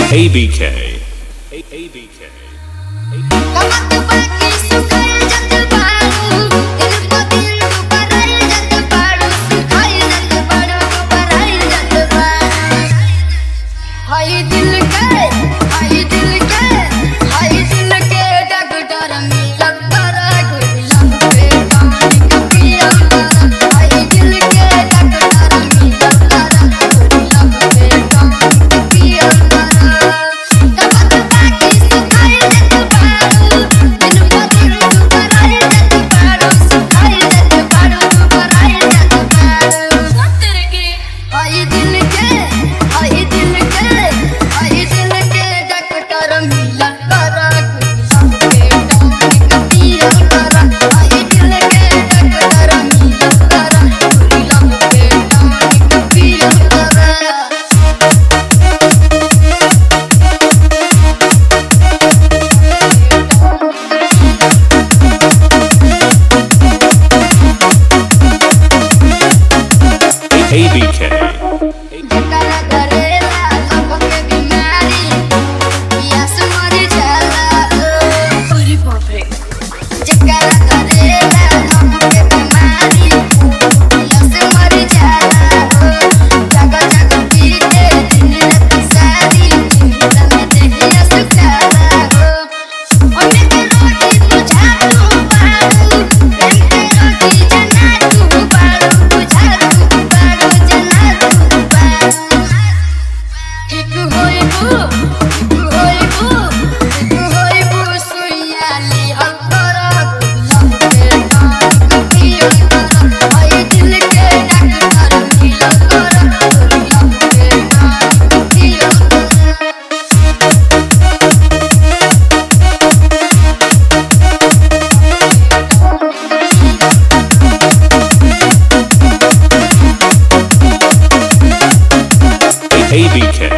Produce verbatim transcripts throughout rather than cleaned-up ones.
A B K. A B K. A B K. A B K.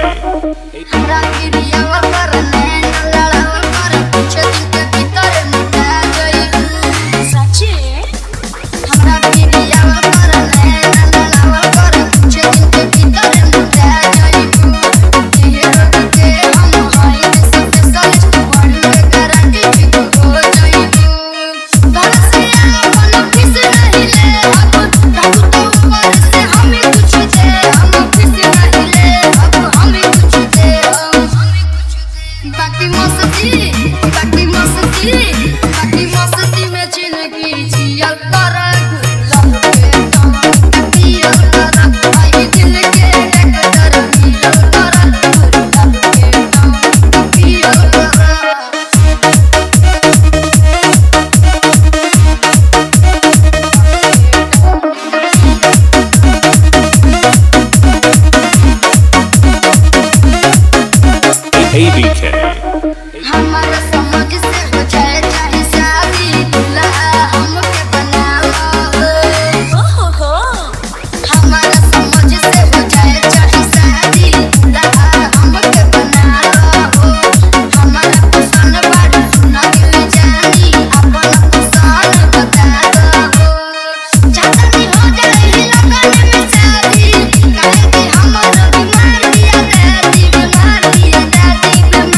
A B K. हमारा समझ से हो जाए चाहे शादी दुल्हा हमके बनावा हो हो हमारा समझ से हो जाए चाहे शादी दुल्हा हमके बनावा हो हमारा पसंद बात सुना के जानी अपन पसंद बता दो चाहता नहीं हो जाए लगन में शादी काहे कि हमारा बीमार दिया दादी बीमार दिया दादी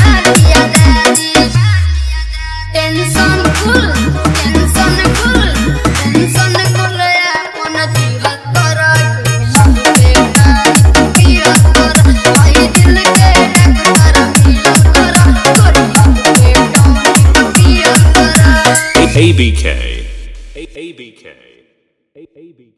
tension full tension full tension full अपन दिल कर बेटा किया कर आई दिल के डॉक्टर मिल कर कर बेटा किया कर A B K. A B K. A B K.